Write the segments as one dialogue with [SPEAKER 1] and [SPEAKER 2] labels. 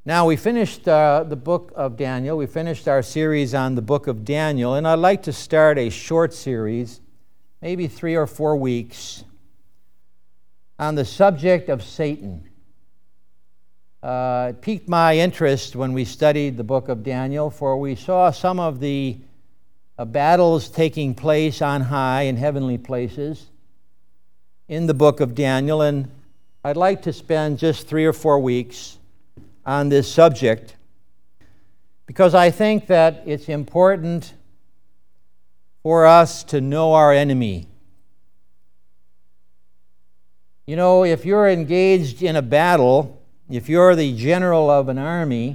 [SPEAKER 1] Now, we finished the book of Daniel. We finished our series on the book of Daniel, and I'd like to start a short series, maybe 3 or 4 weeks, on the subject of Satan. It piqued my interest when we studied the book of Daniel, for we saw some of the battles taking place on high in heavenly places in the book of Daniel, and I'd like to spend just 3 or 4 weeks on this subject because I think that it's important for us to know our enemy. You know, if you're engaged in a battle, if you're the general of an army,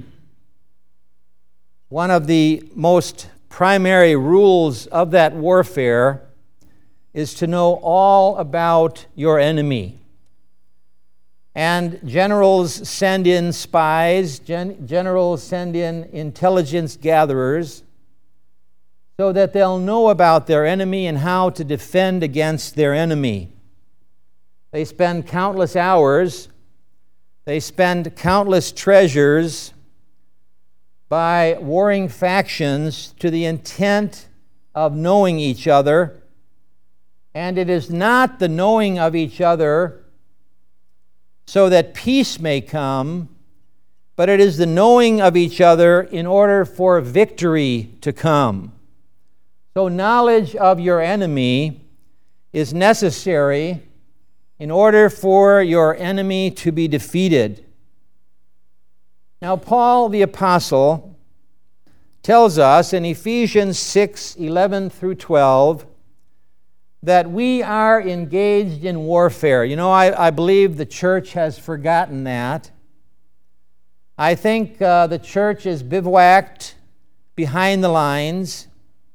[SPEAKER 1] one of the most primary rules of that warfare is to know all about your enemy. And generals send in spies, generals send in intelligence gatherers so that they'll know about their enemy and how to defend against their enemy. They spend countless hours, they spend countless treasures by warring factions to the intent of knowing each other. And it is not the knowing of each other so that peace may come, but it is the knowing of each other in order for victory to come. So knowledge of your enemy is necessary in order for your enemy to be defeated. Now, Paul the Apostle tells us in Ephesians 6:11 through 12 that we are engaged in warfare. You know, I believe the church has forgotten that. I think the church is bivouacked behind the lines.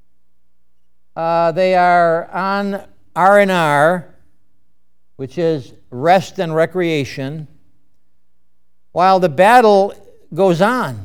[SPEAKER 1] They are on R&R, which is rest and recreation, while the battle goes on.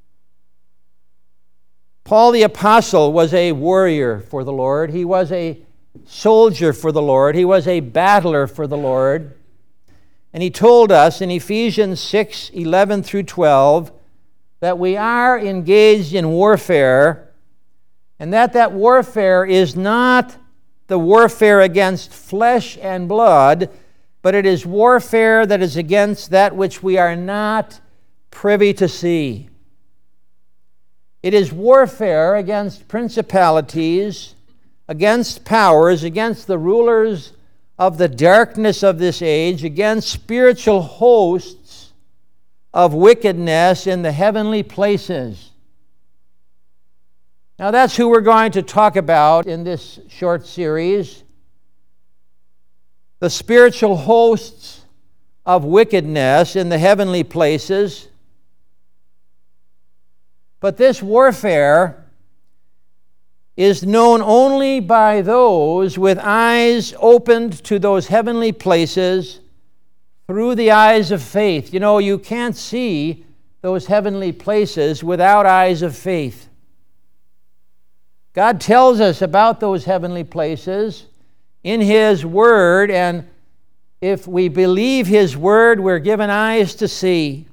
[SPEAKER 1] Paul the Apostle was a warrior for the Lord. He was a soldier for the Lord. He was a battler for the Lord. And he told us in Ephesians 6:11 through 12 that we are engaged in warfare, and that warfare is not the warfare against flesh and blood, but it is warfare that is against that which we are not privy to see. It is warfare against principalities, against powers, against the rulers of the darkness of this age, against spiritual hosts of wickedness in the heavenly places. Now that's who we're going to talk about in this short series. The spiritual hosts of wickedness in the heavenly places. But this warfare is known only by those with eyes opened to those heavenly places through the eyes of faith. You know, you can't see those heavenly places without eyes of faith. God tells us about those heavenly places in His Word, and if we believe His Word, we're given eyes to see.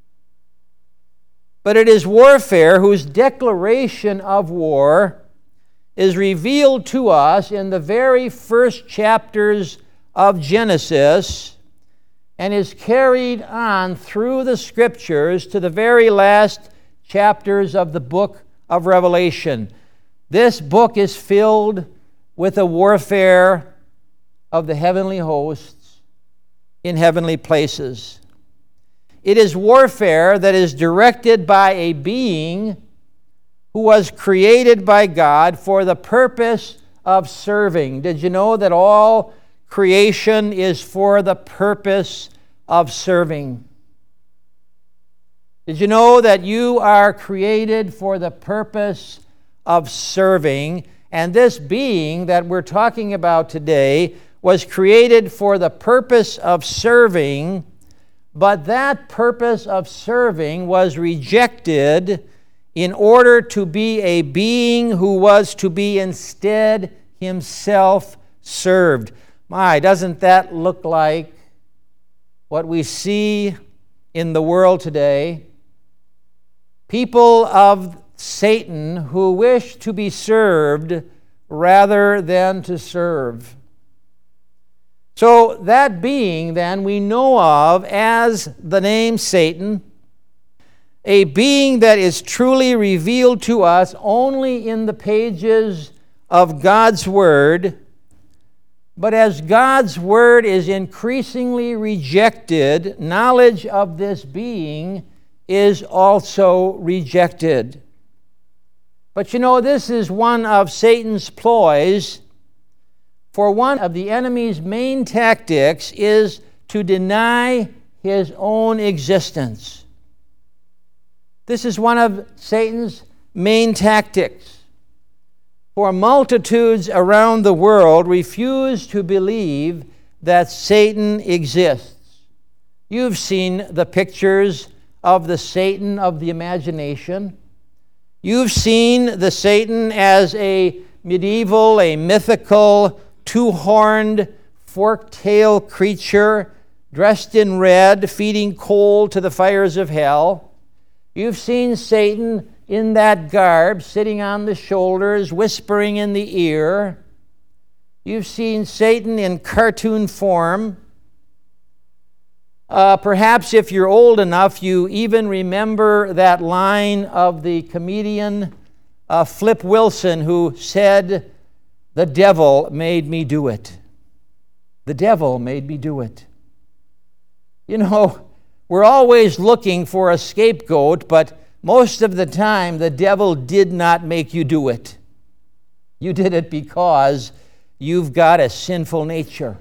[SPEAKER 1] But it is warfare whose declaration of war is revealed to us in the very first chapters of Genesis and is carried on through the Scriptures to the very last chapters of the book of Revelation. This book is filled with the warfare of the heavenly hosts in heavenly places. It is warfare that is directed by a being who was created by God for the purpose of serving. Did you know that all creation is for the purpose of serving? Did you know that you are created for the purpose of serving? And this being that we're talking about today was created for the purpose of serving, but that purpose of serving was rejected in order to be a being who was to be instead himself served. My, doesn't that look like what we see in the world today? people of Satan who wish to be served rather than to serve. So that being, then, we know of as the name Satan, a being that is truly revealed to us only in the pages of God's Word. But as God's Word is increasingly rejected, knowledge of this being is also rejected. But you know, this is one of Satan's ploys. For one of the enemy's main tactics is to deny his own existence. This is one of Satan's main tactics. For multitudes around the world refuse to believe that Satan exists. You've seen the pictures of the Satan of the imagination. You've seen the Satan as a medieval, a mythical, two-horned, fork-tailed creature dressed in red, feeding coal to the fires of hell. You've seen Satan in that garb, sitting on the shoulders, whispering in the ear. You've seen Satan in cartoon form. Perhaps if you're old enough, you even remember that line of the comedian Flip Wilson, who said, "The devil made me do it. The devil made me do it." You know, we're always looking for a scapegoat, but most of the time the devil did not make you do it. You did it because you've got a sinful nature.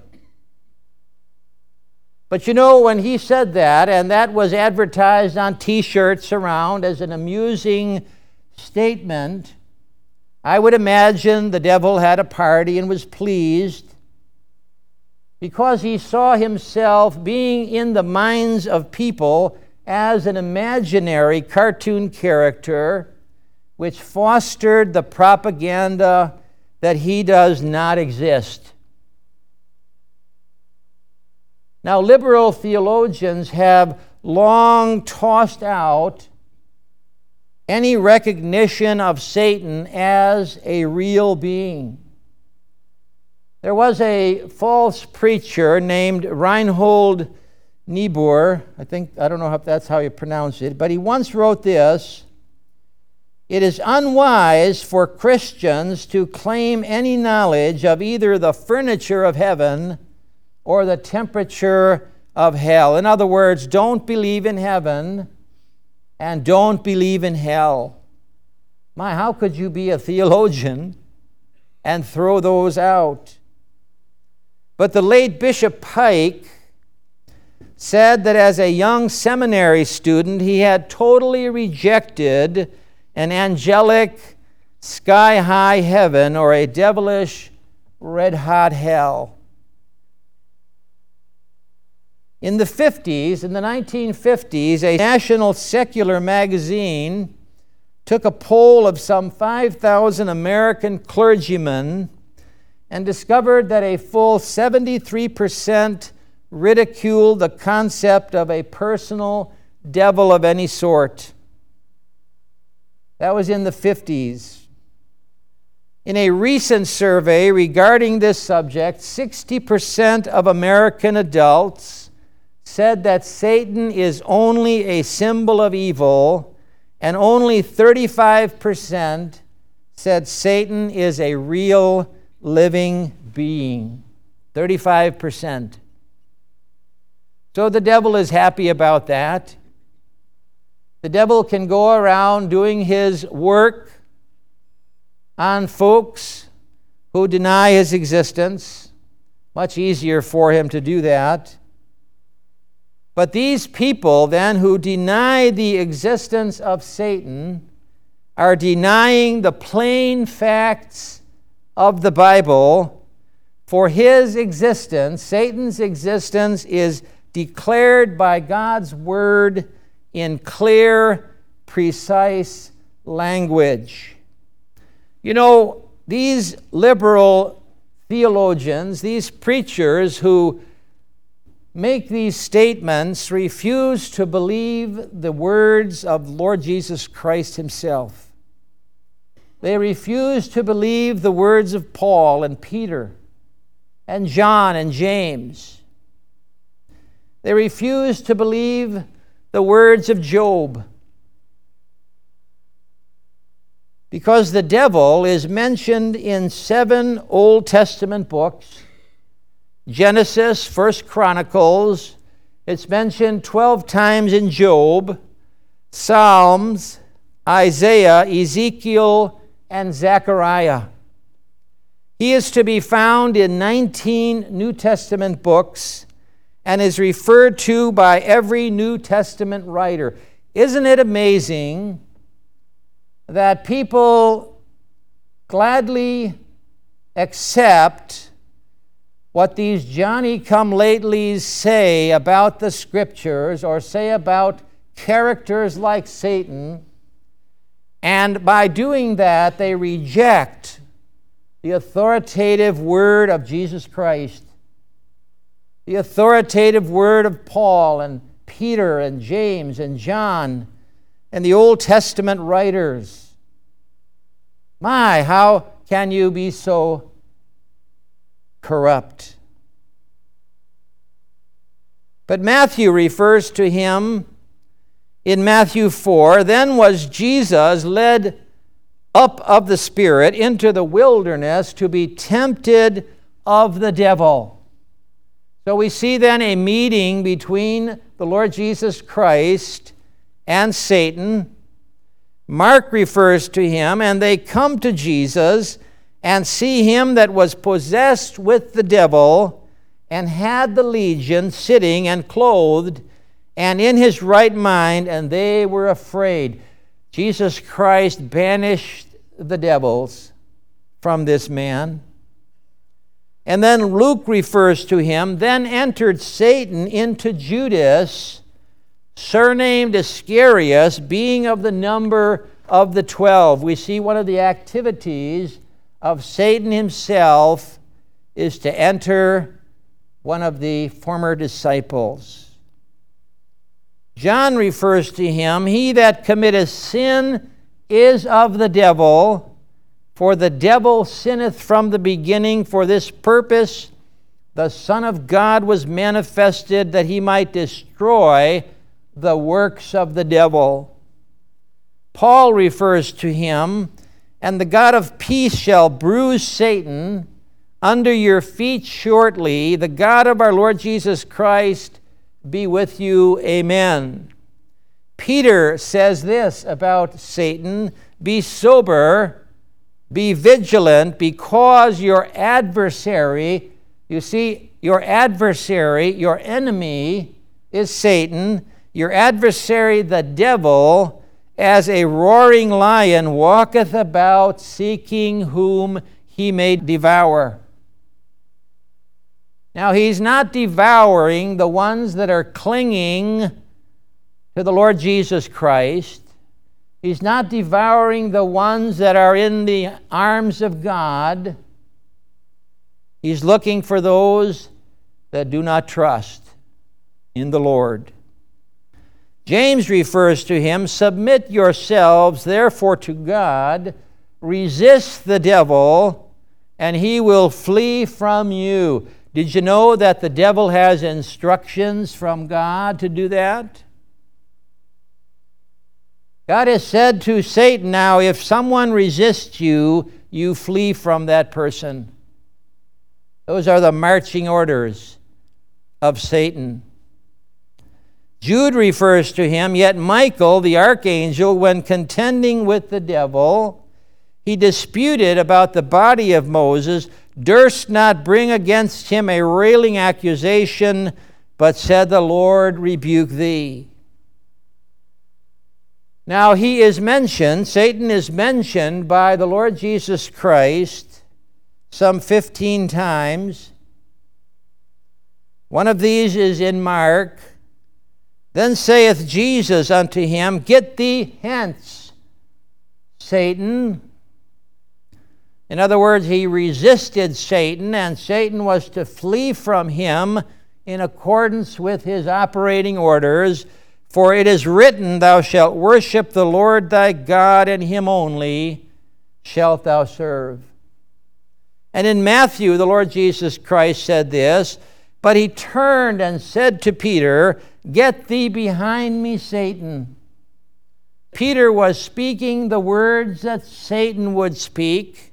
[SPEAKER 1] But you know, when he said that, and that was advertised on T-shirts around as an amusing statement, I would imagine the devil had a party and was pleased because he saw himself being in the minds of people as an imaginary cartoon character which fostered the propaganda that he does not exist. Now, liberal theologians have long tossed out any recognition of Satan as a real being. There was a false preacher named Reinhold Niebuhr. I don't know if that's how you pronounce it, but he once wrote this: "It is unwise for Christians to claim any knowledge of either the furniture of heaven or the temperature of hell." In other words, don't believe in heaven and don't believe in hell. My, how could you be a theologian and throw those out? But the late Bishop Pike said that as a young seminary student, he had totally rejected an angelic sky-high heaven or a devilish red-hot hell. In the 1950s, a national secular magazine took a poll of some 5,000 American clergymen and discovered that a full 73% ridiculed the concept of a personal devil of any sort. That was in the 50s. In a recent survey regarding this subject, 60% of American adults said that Satan is only a symbol of evil, and only 35% said Satan is a real living being. 35%. So the devil is happy about that. The devil can go around doing his work on folks who deny his existence. Much easier for him to do that. But these people then who deny the existence of Satan are denying the plain facts of the Bible. For his existence, Satan's existence, is declared by God's Word in clear, precise language. You know, these liberal theologians, these preachers who make these statements refuse to believe the words of Lord Jesus Christ himself. They refuse to believe the words of Paul and Peter and John and James. They refuse to believe the words of Job, because the devil is mentioned in 7 Old Testament books: Genesis, 1 Chronicles. It's mentioned 12 times in Job, Psalms, Isaiah, Ezekiel, and Zechariah. He is to be found in 19 New Testament books and is referred to by every New Testament writer. Isn't it amazing that people gladly accept what these Johnny-come-latelys say about the Scriptures or say about characters like Satan, and by doing that, they reject the authoritative word of Jesus Christ, the authoritative word of Paul and Peter and James and John and the Old Testament writers. My, how can you be so corrupt? But Matthew refers to him in Matthew 4. Then was Jesus led up of the Spirit into the wilderness to be tempted of the devil. So we see then a meeting between the Lord Jesus Christ and Satan. Mark refers to him, and they come to Jesus and see him that was possessed with the devil and had the legion, sitting and clothed and in his right mind, and they were afraid. Jesus Christ banished the devils from this man. And then Luke refers to him, then entered Satan into Judas, surnamed Iscariot, being of the number of the 12. We see one of the activities of Satan himself is to enter one of the former disciples. John refers to him, he that committeth sin is of the devil, for the devil sinneth from the beginning. For this purpose the Son of God was manifested, that he might destroy the works of the devil. Paul refers to him, and the God of peace shall bruise Satan under your feet shortly. The God of our Lord Jesus Christ be with you. Amen. Peter says this about Satan: be sober, be vigilant, because your adversary, you see, your adversary, your enemy is Satan. Your adversary, the devil, as a roaring lion, walketh about seeking whom he may devour. Now, he's not devouring the ones that are clinging to the Lord Jesus Christ. He's not devouring the ones that are in the arms of God. He's looking for those that do not trust in the Lord. James refers to him, submit yourselves therefore to God, resist the devil, and he will flee from you. Did you know that the devil has instructions from God to do that? God has said to Satan, now, if someone resists you, you flee from that person. Those are the marching orders of Satan. Jude refers to him, yet Michael, the archangel, when contending with the devil, he disputed about the body of Moses, durst not bring against him a railing accusation, but said, the Lord rebuke thee. Now he is mentioned, Satan is mentioned by the Lord Jesus Christ some 15 times. One of these is in Mark. Then saith Jesus unto him, get thee hence, Satan. In other words, he resisted Satan, and Satan was to flee from him in accordance with his operating orders. For it is written, thou shalt worship the Lord thy God, and him only shalt thou serve. And in Matthew, the Lord Jesus Christ said this, but he turned and said to Peter, get thee behind me, Satan. Peter was speaking the words that Satan would speak.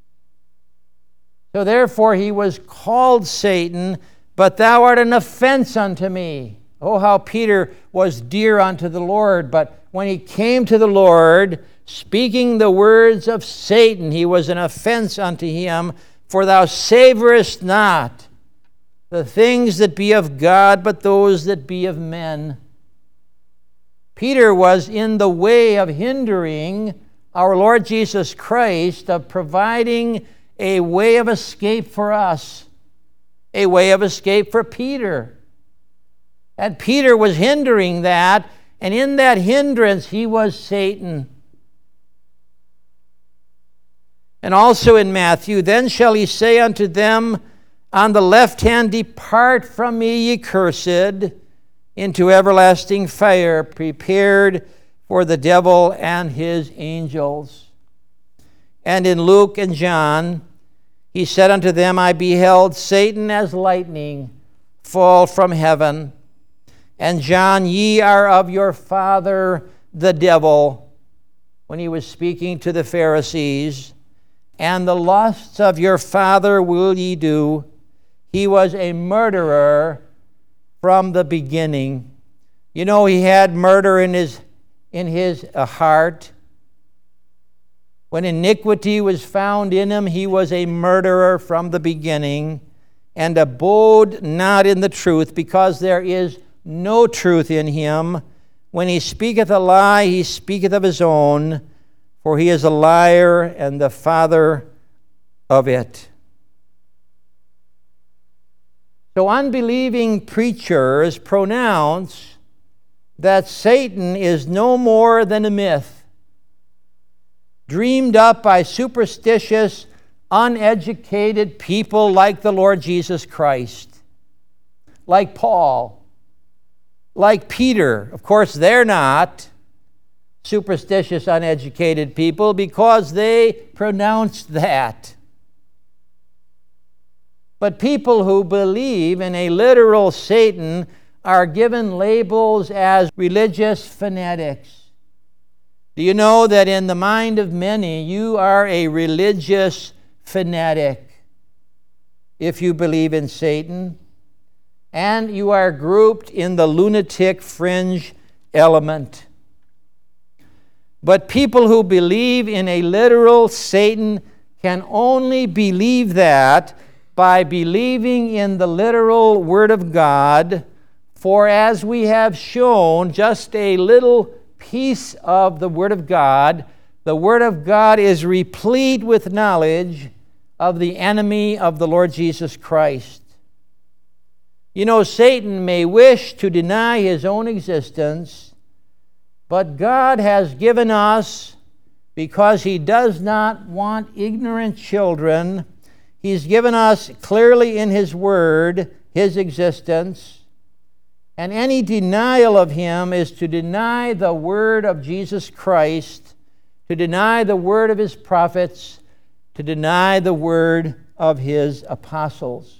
[SPEAKER 1] So therefore he was called Satan, but thou art an offense unto me. Oh, how Peter was dear unto the Lord, but when he came to the Lord, speaking the words of Satan, he was an offense unto him, for thou savorest not the things that be of God, but those that be of men. Peter was in the way of hindering our Lord Jesus Christ, of providing a way of escape for us, a way of escape for Peter. And Peter was hindering that, and in that hindrance he was Satan. And also in Matthew, then shall he say unto them on the left hand, depart from me, ye cursed, into everlasting fire, prepared for the devil and his angels. And in Luke and John, he said unto them, I beheld Satan as lightning fall from heaven. And John, ye are of your father the devil, when he was speaking to the Pharisees. And the lusts of your father will ye do. He was a murderer from the beginning. You know, he had murder in his heart. When iniquity was found in him, he was a murderer from the beginning, and abode not in the truth, because there is no truth in him. When he speaketh a lie, he speaketh of his own, for he is a liar and the father of it. So unbelieving preachers pronounce that Satan is no more than a myth, dreamed up by superstitious, uneducated people like the Lord Jesus Christ, like Paul, like Peter. Of course, they're not superstitious, uneducated people because they pronounced that. But people who believe in a literal Satan are given labels as religious fanatics. Do you know that in the mind of many, you are a religious fanatic if you believe in Satan? And you are grouped in the lunatic fringe element. But people who believe in a literal Satan can only believe that by believing in the literal Word of God. For as we have shown, just a little piece of the Word of God is replete with knowledge of the enemy of the Lord Jesus Christ. You know, Satan may wish to deny his own existence, but God has given us, because he does not want ignorant children, he's given us clearly in his word his existence. And any denial of him is to deny the word of Jesus Christ, to deny the word of his prophets, to deny the word of his apostles.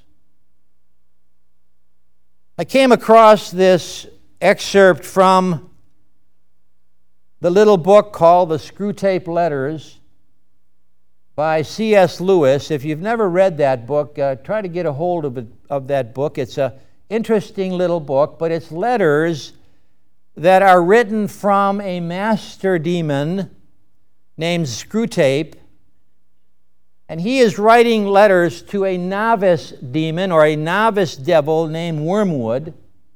[SPEAKER 1] I came across this excerpt from the little book called The Screwtape Letters by C.S. Lewis. If you've never read that book, try to get a hold of that book. It's an interesting little book, but it's letters that are written from a master demon named Screwtape. And he is writing letters to a novice demon or a novice devil named Wormwood,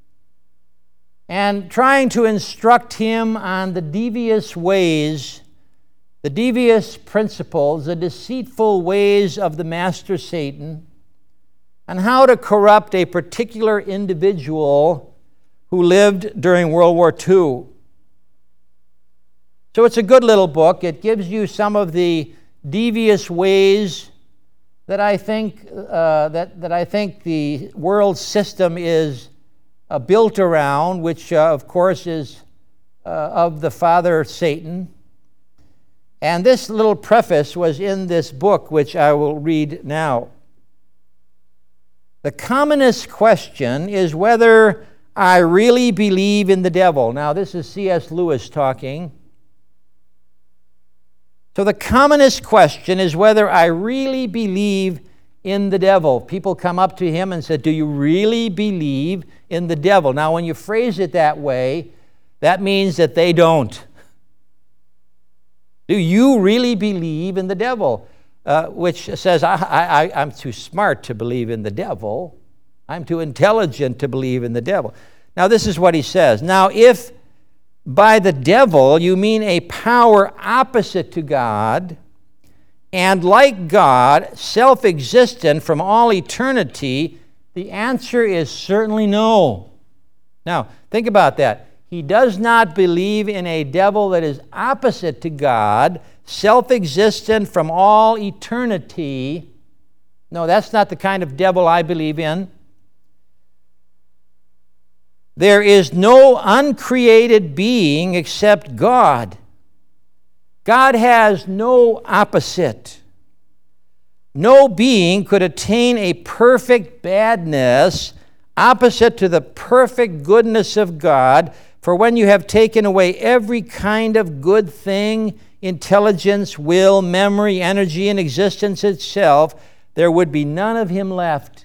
[SPEAKER 1] and trying to instruct him on the devious ways, the devious principles, the deceitful ways of the master Satan, and how to corrupt a particular individual who lived during World War II. So it's a good little book. It gives you some of the devious ways that I think that I think the world system is built around, which of course is of the father Satan. And this little preface was in this book, which I will read now. The commonest question is whether I really believe in the devil. Now, this is C.S. Lewis talking. So the commonest question is whether I really believe in the devil. People come up to him and say, do you really believe in the devil? Now, when you phrase it that way, that means that they don't. Do you really believe in the devil? Which says, I'm too smart to believe in the devil. I'm too intelligent to believe in the devil. Now, this is what he says. Now, if by the devil you mean a power opposite to God, and like God, self-existent from all eternity, the answer is certainly no. Now, think about that. He does not believe in a devil that is opposite to God, self-existent from all eternity. No, that's not the kind of devil I believe in. There is no uncreated being except God. God has no opposite. No being could attain a perfect badness opposite to the perfect goodness of God. For when you have taken away every kind of good thing, intelligence, will, memory, energy, and existence itself, there would be none of him left.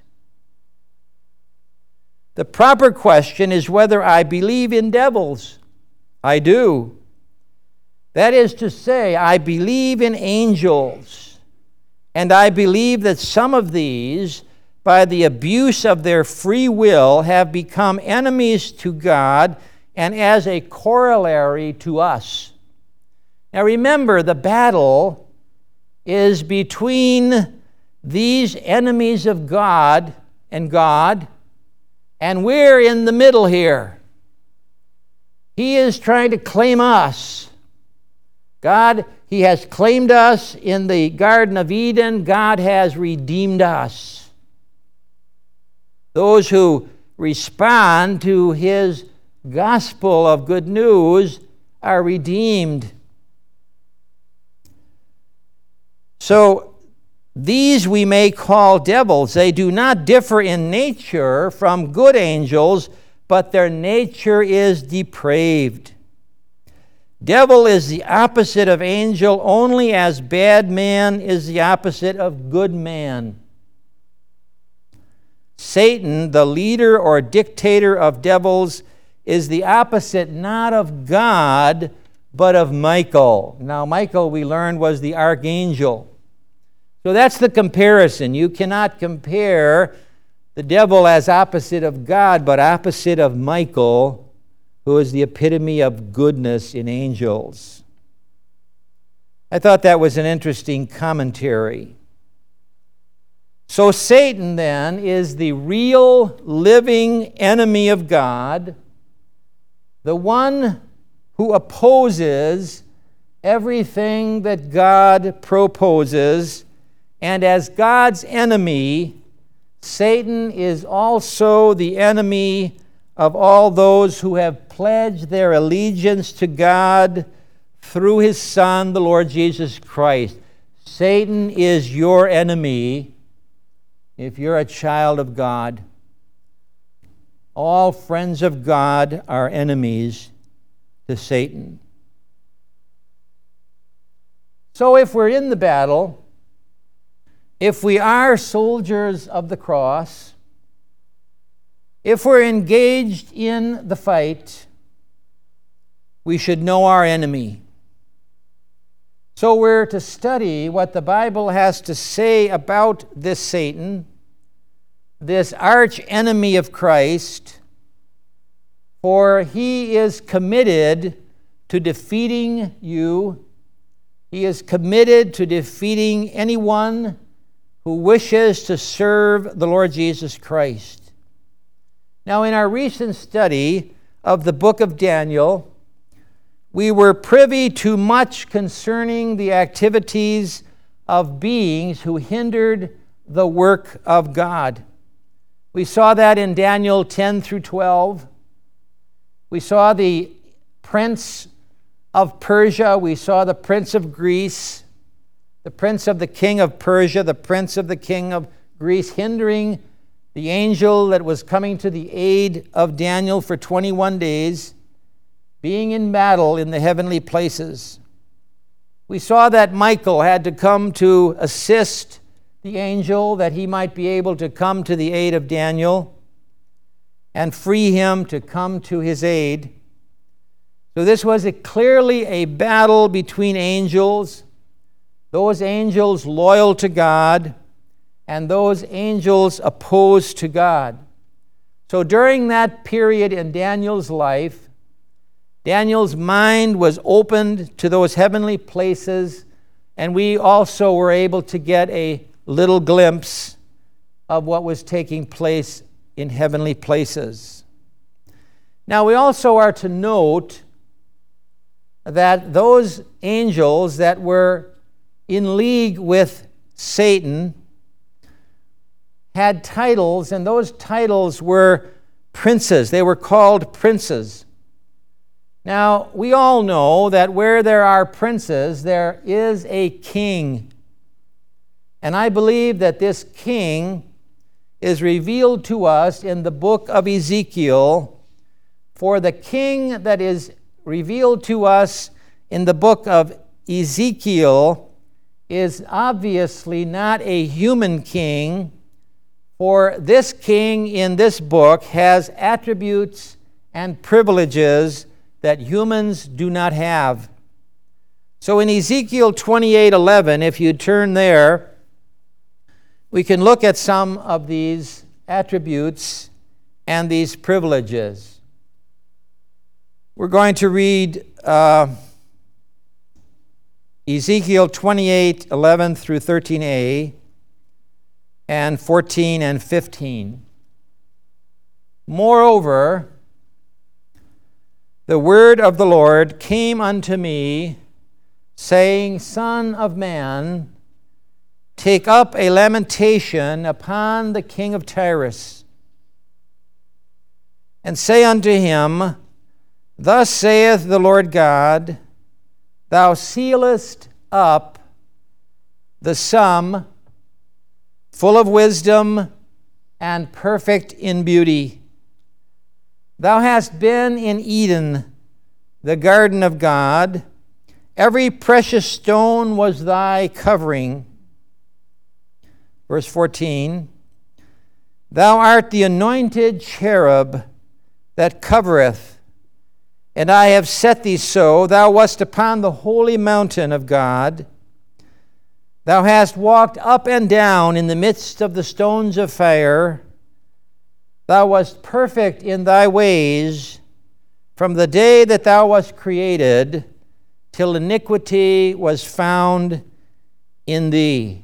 [SPEAKER 1] The proper question is whether I believe in devils. I do. That is to say, I believe in angels, and I believe that some of these, by the abuse of their free will, have become enemies to God and as a corollary to us. Now remember, the battle is between these enemies of God, and we're in the middle here. He is trying to claim us. God, he has claimed us in the Garden of Eden. God has redeemed us. Those who respond to his gospel of good news are redeemed. So these we may call devils. They do not differ in nature from good angels, but their nature is depraved. Devil is the opposite of angel only as bad man is the opposite of good man. Satan, the leader or dictator of devils, is the opposite not of God, but of Michael. Now, Michael, we learned, was the archangel. So that's the comparison. You cannot compare the devil as opposite of God, but opposite of Michael, who is the epitome of goodness in angels. I thought that was an interesting commentary. So Satan, then, is the real living enemy of God, the one who opposes everything that God proposes, and as God's enemy, Satan is also the enemy of all those who have pledged their allegiance to God through his Son, the Lord Jesus Christ. Satan is your enemy if you're a child of God. All friends of God are enemies to Satan. So if we're in the battle, if we are soldiers of the cross, if we're engaged in the fight, we should know our enemy. So we're to study what the Bible has to say about this Satan, this arch enemy of Christ, for he is committed to defeating you. He is committed to defeating anyone who wishes to serve the Lord Jesus Christ. Now, in our recent study of the book of Daniel, we were privy to much concerning the activities of beings who hindered the work of God. We saw that in Daniel 10 through 12. We saw the prince of Persia. We saw the prince of Greece, the prince of the king of Persia, the prince of the king of Greece, hindering the angel that was coming to the aid of Daniel for 21 days, being in battle in the heavenly places. We saw that Michael had to come to assist the angel that he might be able to come to the aid of Daniel and free him to come to his aid. So this was clearly a battle between angels, those angels loyal to God and those angels opposed to God. So during that period in Daniel's life, Daniel's mind was opened to those heavenly places, and we also were able to get a little glimpse of what was taking place in heavenly places. Now, we also are to note that those angels that were in league with Satan had titles, and those titles were princes. They were called princes. Now, we all know that where there are princes, there is a king. And I believe that this king is revealed to us in the book of Ezekiel. For the king that is revealed to us in the book of Ezekiel is obviously not a human king, for this king in this book has attributes and privileges that humans do not have. So in Ezekiel 28:11, if you turn there, we can look at some of these attributes and these privileges. We're going to read Ezekiel 28:11 through 13a and 14 and 15. Moreover, the word of the Lord came unto me, saying, Son of man, take up a lamentation upon the king of Tyrus, and say unto him, Thus saith the Lord God, Thou sealest up the sum, full of wisdom and perfect in beauty. Thou hast been in Eden, the garden of God. Every precious stone was thy covering. Verse 14, Thou art the anointed cherub that covereth, and I have set thee so. Thou wast upon the holy mountain of God. Thou hast walked up and down in the midst of the stones of fire. Thou wast perfect in thy ways from the day that thou wast created, till iniquity was found in thee.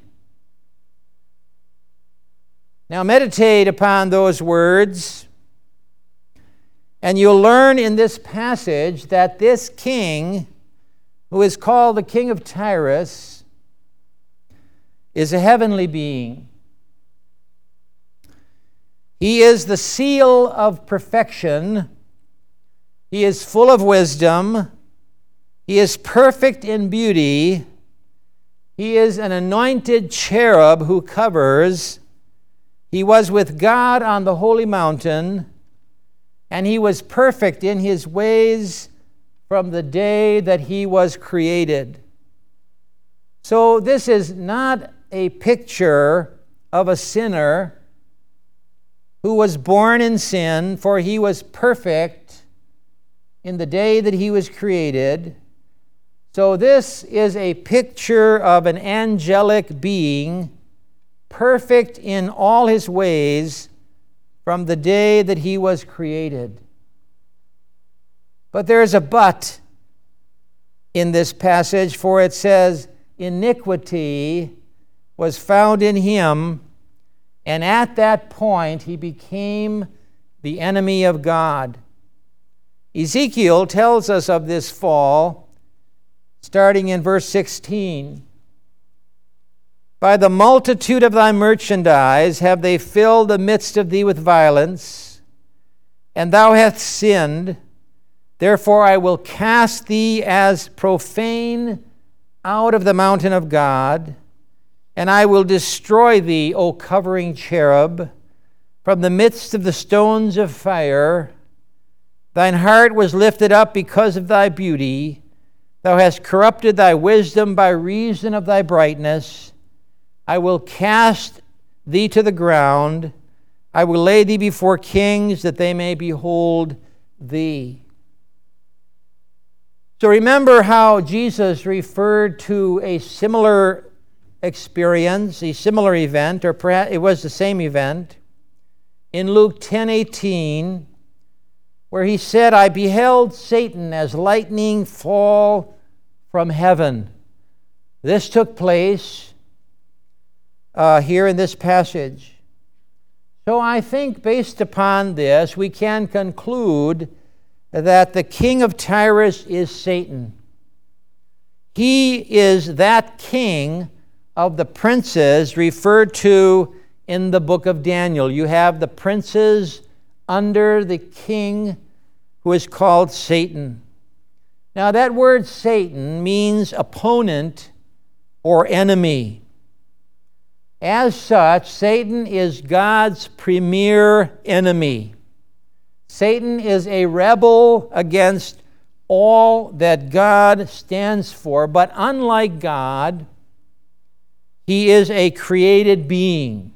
[SPEAKER 1] Now meditate upon those words, and you'll learn in this passage that this king, who is called the king of Tyrus, is a heavenly being. He is the seal of perfection. He is full of wisdom. He is perfect in beauty. He is an anointed cherub who covers. He was with God on the holy mountain, and he was perfect in his ways from the day that he was created. So this is not a picture of a sinner who was born in sin, for he was perfect in the day that he was created. So this is a picture of an angelic being, perfect in all his ways from the day that he was created. But there's a but in this passage, for it says, iniquity was found in him, and at that point he became the enemy of God. Ezekiel tells us of this fall, starting in verse 16. By the multitude of thy merchandise have they filled the midst of thee with violence, and thou hast sinned. Therefore I will cast thee as profane out of the mountain of God, and I will destroy thee, O covering cherub, from the midst of the stones of fire. Thine heart was lifted up because of thy beauty. Thou hast corrupted thy wisdom by reason of thy brightness. I will cast thee to the ground. I will lay thee before kings, that they may behold thee. So remember how Jesus referred to a similar experience, a similar event, or perhaps it was the same event, in Luke 10:18, where he said, I beheld Satan as lightning fall from heaven. This took place here in this passage. So I think based upon this, we can conclude that the king of Tyrus is Satan. He is that king of the princes referred to in the book of Daniel. You have the princes under the king who is called Satan. Now that word Satan means opponent or enemy. As such, Satan is God's premier enemy. Satan is a rebel against all that God stands for, but unlike God, he is a created being.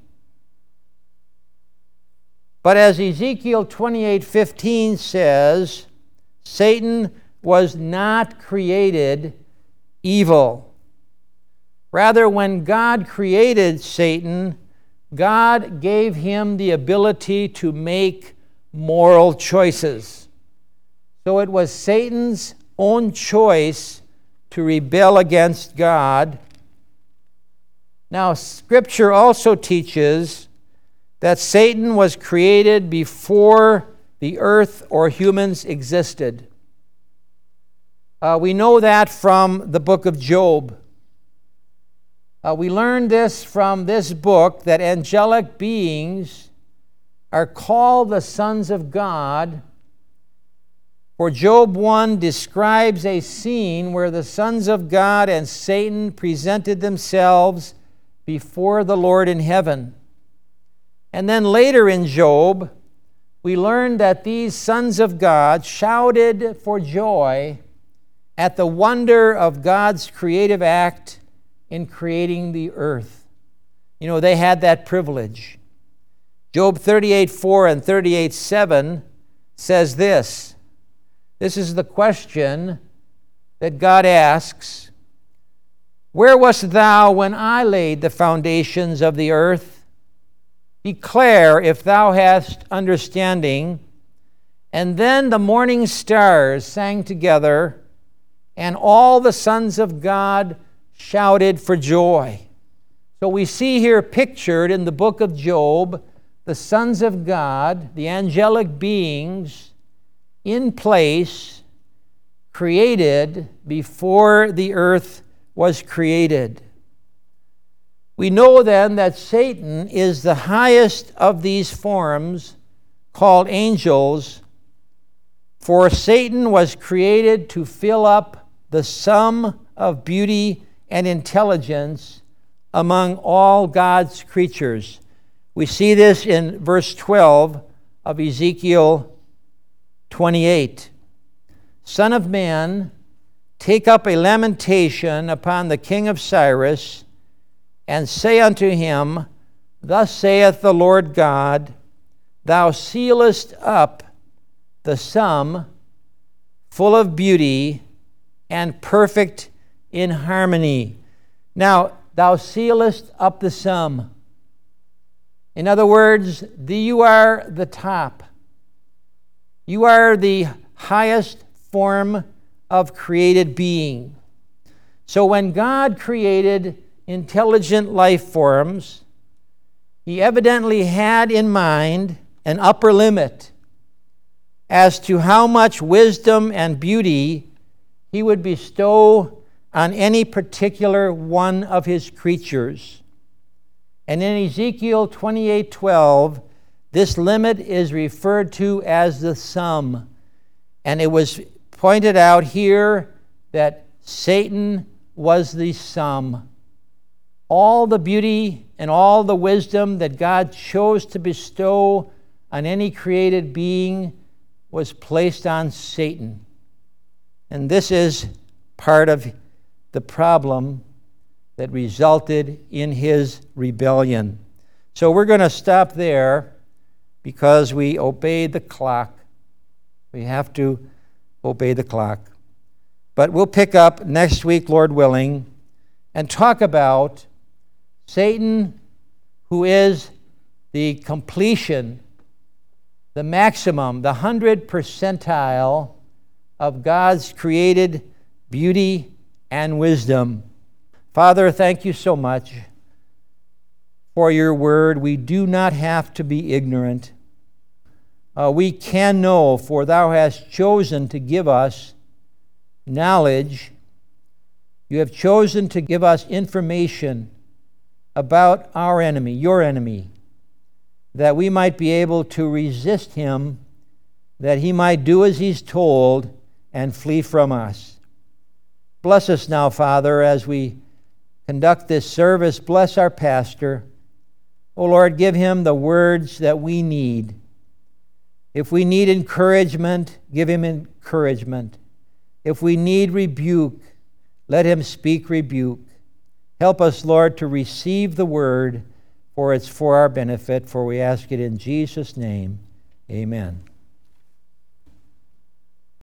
[SPEAKER 1] But as Ezekiel 28:15 says, Satan was not created evil. Rather, when God created Satan, God gave him the ability to make moral choices. So it was Satan's own choice to rebel against God. Now, Scripture also teaches that Satan was created before the earth or humans existed. We know that from the book of Job. We learned this from this book, that angelic beings are called the sons of God. For Job 1 describes a scene where the sons of God and Satan presented themselves before the Lord in heaven. And then later in Job, we learn that these sons of God shouted for joy at the wonder of God's creative act in creating the earth. You know, they had that privilege. Job 38:4 and 38:7 says this. This is the question that God asks. Where wast thou when I laid the foundations of the earth? Declare if thou hast understanding. And then the morning stars sang together, and all the sons of God shouted for joy. So we see here pictured in the book of Job the sons of God, the angelic beings, in place, created before the earth was created. We know then that Satan is the highest of these forms, called angels, for Satan was created to fill up the sum of beauty and intelligence among all God's creatures. We see this in verse 12 of Ezekiel 28. Son of man, take up a lamentation upon the king of Cyrus, and say unto him, Thus saith the Lord God, Thou sealest up the sum, full of beauty and perfect in harmony. Now, thou sealest up the sum. In other words, you are the top. You are the highest form of created being. So when God created intelligent life forms, he evidently had in mind an upper limit as to how much wisdom and beauty he would bestow on any particular one of his creatures. And in Ezekiel 28:12, this limit is referred to as the sum. And it was pointed out here that Satan was the sum. All the beauty and all the wisdom that God chose to bestow on any created being was placed on Satan. And this is part of the problem that resulted in his rebellion. So we're going to stop there because we obeyed the clock. We have to obey the clock. But we'll pick up next week, Lord willing, and talk about Satan, who is the completion, the maximum, the 100th percentile of God's created beauty and wisdom. Father, thank you so much for your word. We do not have to be ignorant. We can know, for thou hast chosen to give us knowledge. You have chosen to give us information about our enemy, your enemy, that we might be able to resist him, that he might do as he's told and flee from us. Bless us now, Father, as we conduct this service. Bless our pastor. Oh Lord, give him the words that we need. If we need encouragement, give him encouragement. If we need rebuke, let him speak rebuke. Help us, Lord, to receive the word, for it's for our benefit, for we ask it in Jesus' name. Amen.